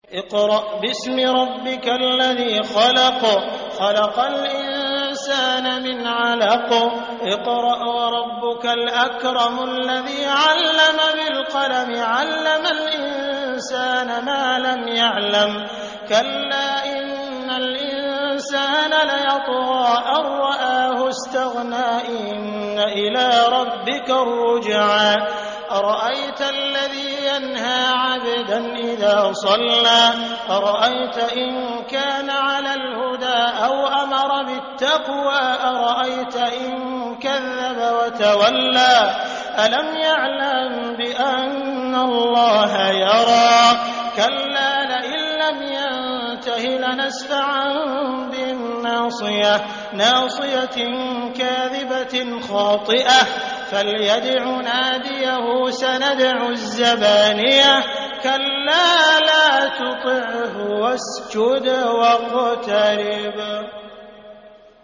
اقرأ باسم ربك الذي خلق الإنسان من علق. اقرأ وربك الأكرم الذي علم بالقلم علم الإنسان ما لم يعلم. كلا إن الإنسان ليطغى أن رآه استغنى إن إلى ربك الرجعى. أرأيت الذي ينهى عبدا إذا صلى أرأيت إن كان على الهدى أو أمر بالتقوى أرأيت إن كذب وتولى ألم يعلم بأن الله يرى. كلا لئن لم ينته لنسفعا بالناصية ناصية كاذبة خاطئة فليدع ناديه سندع الزبانية. كلا لا تطعه واسجد واقترب.